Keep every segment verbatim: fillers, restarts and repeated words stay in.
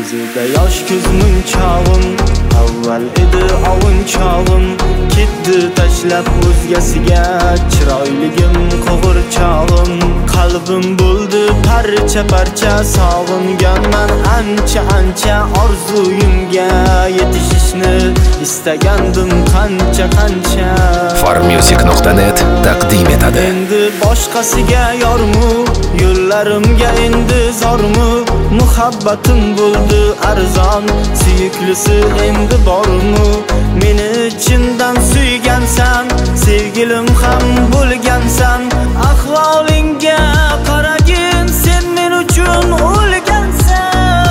Ko'zida yosh ko'zning chog'im, avval edi ovun chog'im, ketdi tashlab o'zgasiga chiroyligim qo'g'ir chog'im. Qalbim bo'ldi parcha parcha, sog'inganman ancha ancha, orzuyimga yetishishni istagandim qancha qancha. farmusic nuqta net taqdim etadi. Endi boshqasiga yormu, yo'llarimga endi zormu, muhabbatim bo'ldi arzon, suyuklisi endi bormu. Meni chindan suygansan, sevgilim ham bo'lgansan, ahvolingga qaragin, sen men uchun o'lgansan.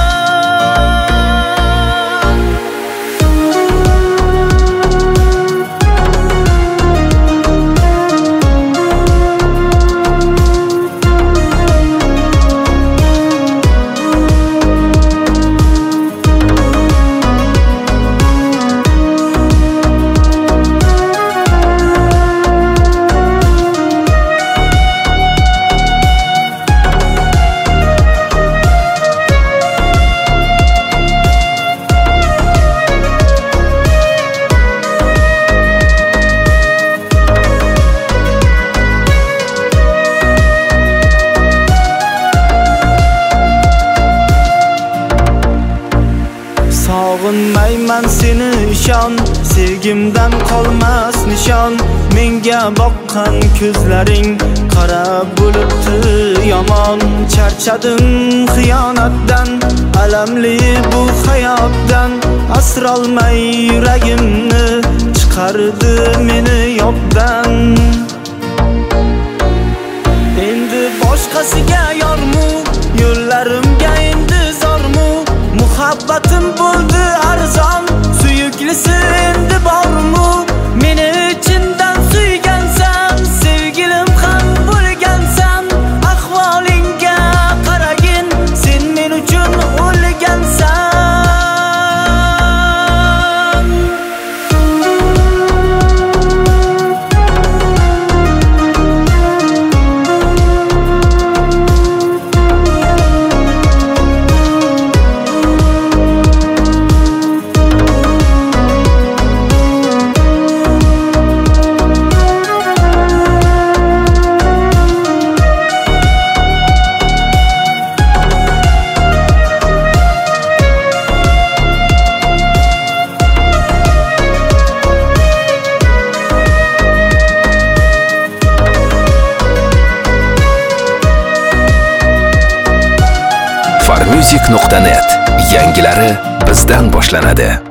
Sog'inmayman seni ishon, sevgimdan qolmas nishon. Menga boqqan ko'zlaring qara bo'libdi yomon. Charchadim xiyonatdan, alamli bu hayotdan, asrolmay yuragimni chiqardi meni yobdan. Endi boshqasiga yormu, yo'llarimga endi zormu, muhabbatim bo'ldi arzon, suyuklisi endi bormu. Meni chindan suygansan, sevgilim ham bo'lgansan, ahvolingga qaragin, sen men uchun o'lgansan. farmusic nuqta net yangilari bizdan boshlanadi.